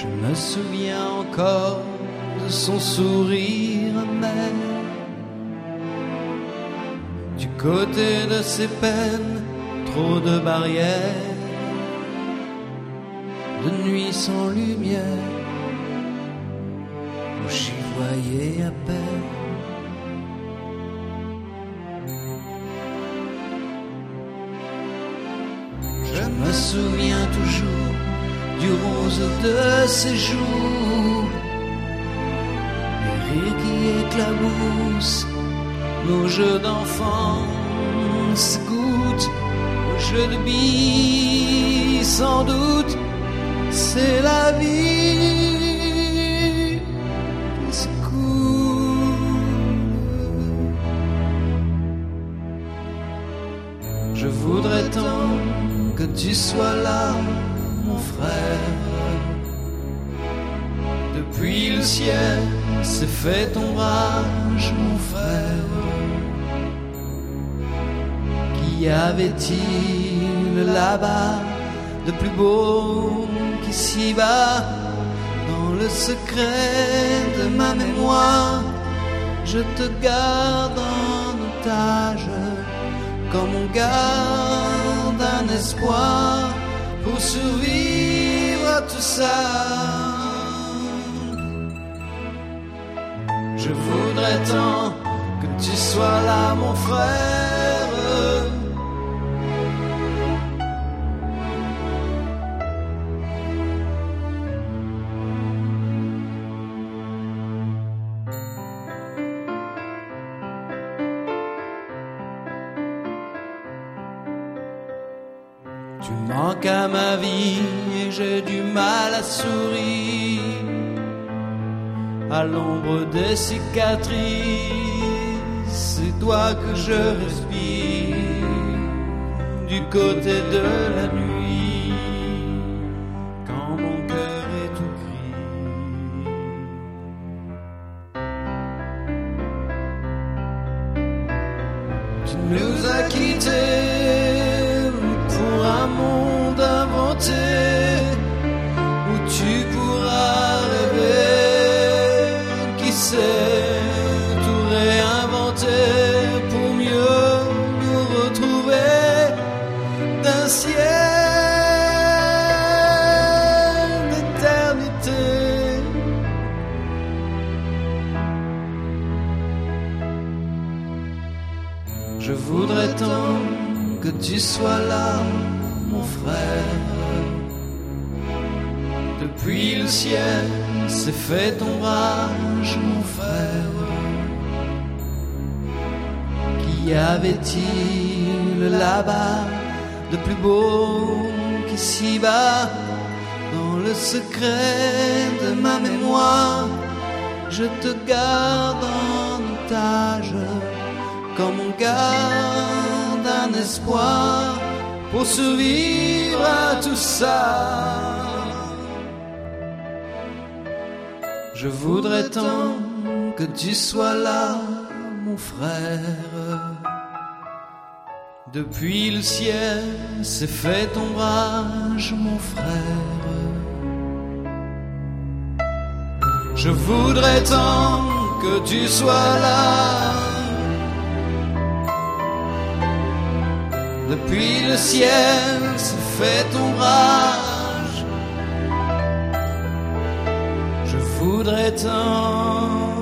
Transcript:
Je me souviens encore de son sourire amer. Du côté de ses peines, trop de barrières. De nuit sans lumière, où j'y voyais à peine. Je me souviens toujours du rose de ses joues, les rires qui éclaboussent nos jeux d'enfance, goûtent aux jeux de billes sans doute. C'est la vie qui se coule. Je voudrais tant que tu sois là, mon frère. Depuis le ciel s'est fait ombrage, mon frère. Qu'y avait-il là-bas de plus beau qu'ici-bas? Dans le secret de ma mémoire, je te garde en otage, comme on garde un espoir pour survivre à tout ça. Je voudrais tant que tu sois là, mon frère. Tu manques à ma vie et j'ai du mal à sourire à l'ombre des cicatrices. C'est toi que je respire du côté de la nuit, quand mon cœur est tout gris. Tu nous as quittés pour un monde inventé où tu pourras rêver, qui sait, tout réinventer pour mieux nous retrouver d'un ciel d'éternité. Je voudrais tant que tu sois là, mon frère. Depuis le ciel s'est fait ombrage, mon frère. Qu'y avait-il là-bas de plus beau qu'ici-bas? Dans le secret de ma mémoire, je te garde en otage, comme on garde un espoir pour survivre à tout ça. Je voudrais tant que tu sois là, mon frère. Depuis le ciel s'est fait ombrage, mon frère. Je voudrais tant que tu sois là. Depuis le ciel s'est fait ombrage. Je voudrais tant